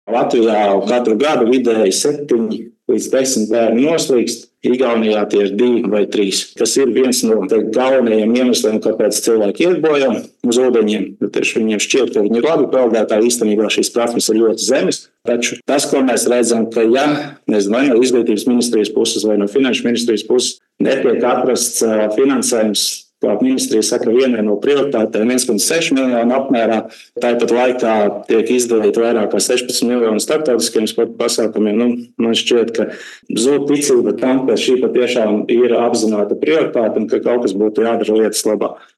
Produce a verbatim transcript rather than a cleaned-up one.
Latvijā katru gadu vidēji septiņi līdz desmit bērni noslīkst. Igaunijā tie ir divi vai trīs. Tas ir viens no galvenajiem iemesliem, kāpēc cilvēki iet bojā uz ūdeņiem. Tieši viņiem šķiet, ka viņi ir labi peldētāji, īstenībā šīs prasmes ir ļoti zemes. Taču tas, ko mēs redzam, ka ja nezinu, vai no izglītības ministrijas puses vai no finanšu ministrijas puses netiek atrasts finansējums, kā ministrija saka, vienai no prioritātēm viens komats seši miljonu apmērā, tāpat laikā tiek izdalīti vairāk kā sešpadsmit miljonu starptautiskiem sporta pasākumiem. Nu, man šķiet, ka zūd ticība tam, ka šī patiešām ir apzināta prioritāte un ka kaut kas būtu jādara lietas labā.